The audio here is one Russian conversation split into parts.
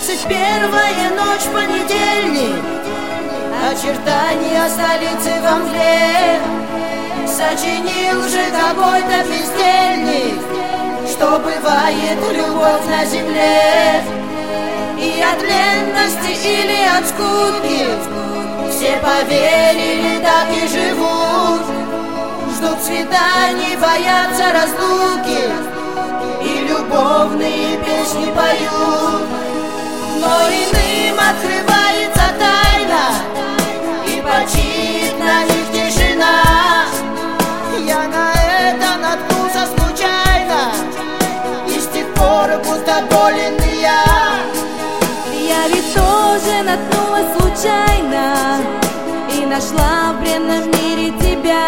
21-я ночь, понедельник, очертания столицы во мгле. Сочинил же какой-то бездельник, что бывает любовь на земле. И от ленности или от скуки все поверили, так и живут. Ждут свиданий, боятся разлуки и любовные песни поют. Но иным открывается тайна, и почит на них тишина. Я на это наткнулся случайно, и с тех пор будто болен я. Я ведь тоже наткнулась случайно и нашла в бренном мире тебя.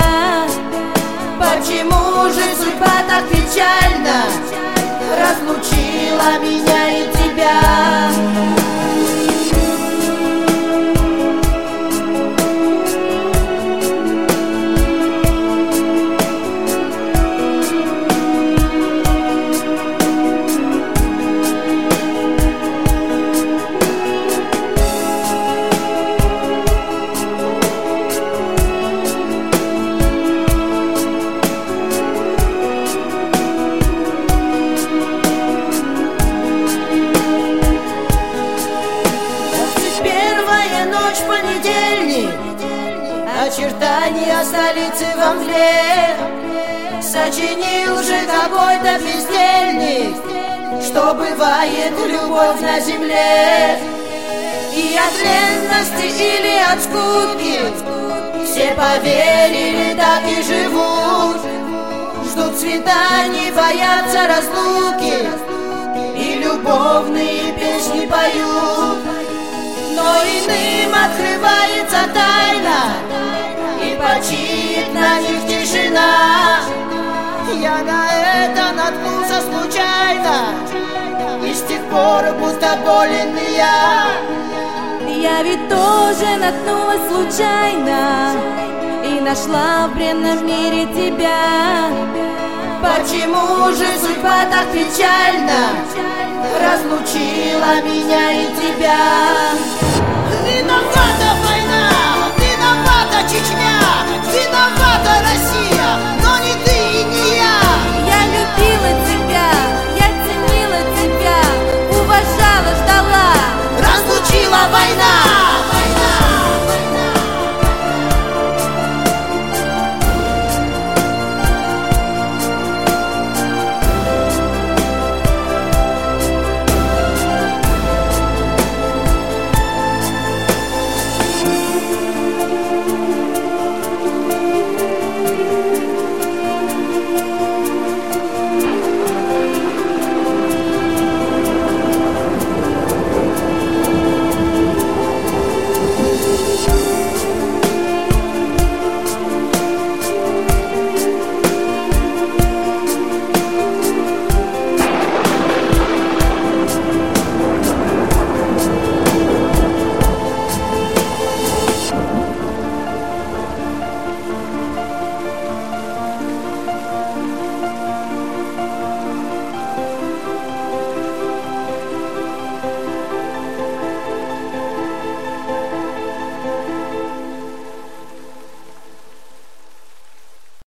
Почему же судьба так печально разлучила меня и тебя? Понедельник, очертания столицы во мгле. Сочинил же какой-то бездельник, что бывает любовь на земле. И от ленности или от скуки все поверили, так и живут. Ждут свиданий, боятся разлуки и любовные песни поют. Но иным открывается тайна, и почит на них тишина. Я на это наткнулся случайно, и с тех пор будто болен я. Я ведь тоже наткнулась случайно и нашла в бренном мире тебя. Почему же судьба так печально разлучила меня и тебя? Виновата война, виновата Чечня.